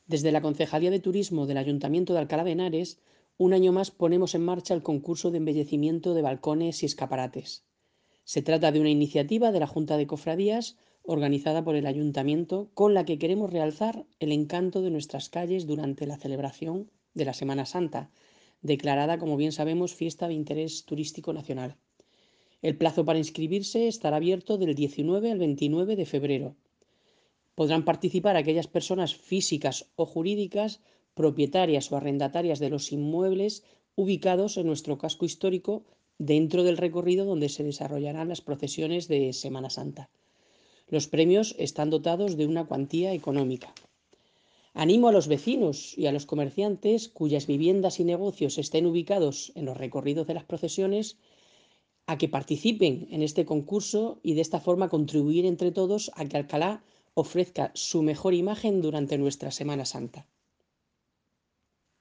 Desde la Concejalía de Turismo del Ayuntamiento de Alcalá de Henares, un año más ponemos en marcha el concurso de embellecimiento de balcones y escaparates. Se trata de una iniciativa de la Junta de Cofradías organizada por el Ayuntamiento con la que queremos realzar el encanto de nuestras calles durante la celebración de la Semana Santa, declarada, como bien sabemos, fiesta de interés turístico nacional. El plazo para inscribirse estará abierto del 19 al 29 de febrero. Podrán participar aquellas personas físicas o jurídicas, propietarias o arrendatarias de los inmuebles ubicados en nuestro casco histórico dentro del recorrido donde se desarrollarán las procesiones de Semana Santa. Los premios están dotados de una cuantía económica. Animo a los vecinos y a los comerciantes cuyas viviendas y negocios estén ubicados en los recorridos de las procesiones a que participen en este concurso y de esta forma contribuir entre todos a que Alcalá ofrezca su mejor imagen durante nuestra Semana Santa.